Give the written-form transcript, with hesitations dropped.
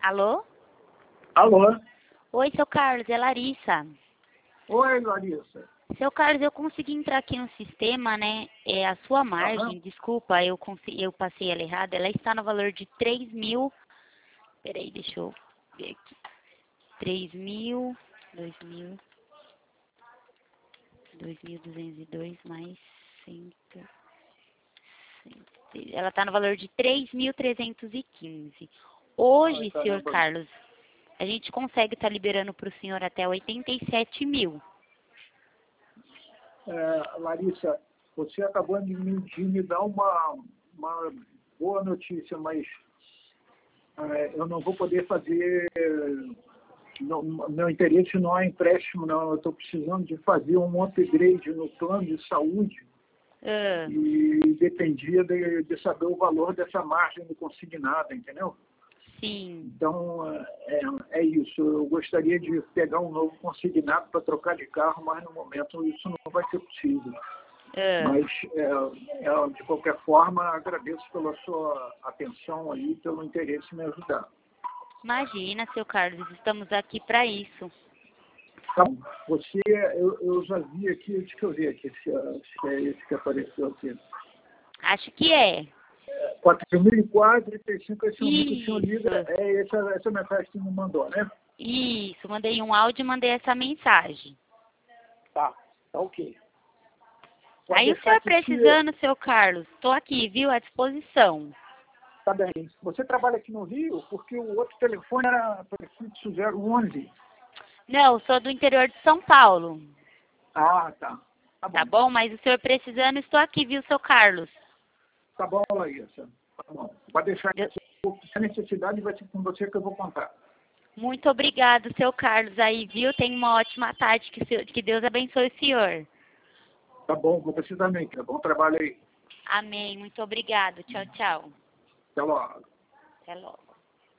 Alô? Alô? Oi, seu Carlos, é Larissa. Oi, Larissa. Seu Carlos, eu consegui entrar aqui no sistema, né? É a sua margem, desculpa, eu passei ela errada. Ela está no valor de 3.000. Peraí, deixa eu ver aqui. 3.000, 2.202 mais 100. Ela está no valor de 3.315. Hoje, senhor Carlos, a gente consegue estar liberando para o senhor até 87.000. Larissa, você acabou de me dar uma boa notícia, mas eu não vou poder fazer. Meu interesse não é empréstimo, não. Eu estou precisando de fazer um upgrade no plano de saúde e dependia de saber o valor dessa margem de consignada, entendeu? Sim. Então, é isso. Eu gostaria de pegar um novo consignado para trocar de carro, mas no momento isso não vai ser possível. Mas, de qualquer forma, agradeço pela sua atenção aí, pelo interesse em me ajudar. Imagina, seu Carlos, estamos aqui para isso. Tá bom. Eu já vi aqui, deixa eu ver aqui se é esse que apareceu aqui. Acho que é. 4.004, 35, esse momento o senhor liga, essa mensagem que você me mandou, né? Isso, mandei um áudio e mandei essa mensagem. Tá ok. Pode Aí o senhor precisando, seu Carlos, estou aqui, viu, à disposição. Tá bem. Você trabalha aqui no Rio? Porque o outro telefone era prefixo 011. Não, sou do interior de São Paulo. Ah, tá. Tá bom, mas o senhor precisando, estou aqui, viu, seu Carlos? Tá bom, Larissa. Tá bom. Pode deixar que se a necessidade vai ser com você que eu vou contar. Muito obrigado, seu Carlos, aí, viu? Tenha uma ótima tarde, que Deus abençoe o senhor. Tá bom, você também. Tá bom trabalho aí. Amém, muito obrigado. Tchau, tchau. Até logo. Até logo.